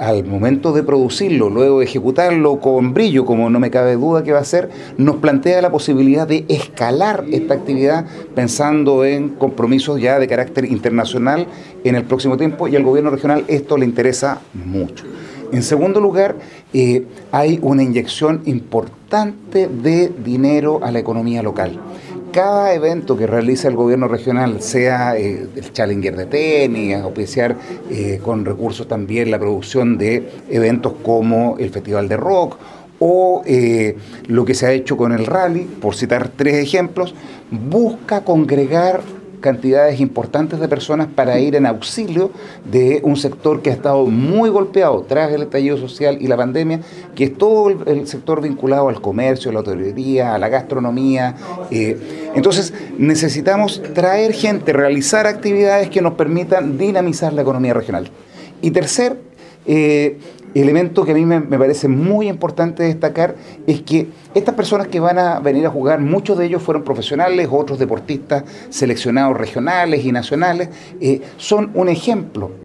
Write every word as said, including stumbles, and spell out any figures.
al momento de producirlo, luego de ejecutarlo con brillo, como no me cabe duda que va a ser, nos plantea la posibilidad de escalar esta actividad pensando en compromisos ya de carácter internacional en el próximo tiempo, y al gobierno regional esto le interesa mucho. En segundo lugar, eh, hay una inyección importante de dinero a la economía local. Cada evento que realiza el gobierno regional, sea eh, el Challenger de tenis, auspiciar eh, con recursos también la producción de eventos como el Festival de Rock, o eh, lo que se ha hecho con el rally, por citar tres ejemplos, busca congregar cantidades importantes de personas para ir en auxilio de un sector que ha estado muy golpeado tras el estallido social y la pandemia, que es todo el, el sector vinculado al comercio, a la hotelería, a la gastronomía. Eh, entonces necesitamos traer gente, realizar actividades que nos permitan dinamizar la economía regional. Y tercer eh, elemento que a mí me, me parece muy importante destacar es que estas personas que van a venir a jugar, muchos de ellos fueron profesionales, otros deportistas seleccionados regionales y nacionales, eh, son un ejemplo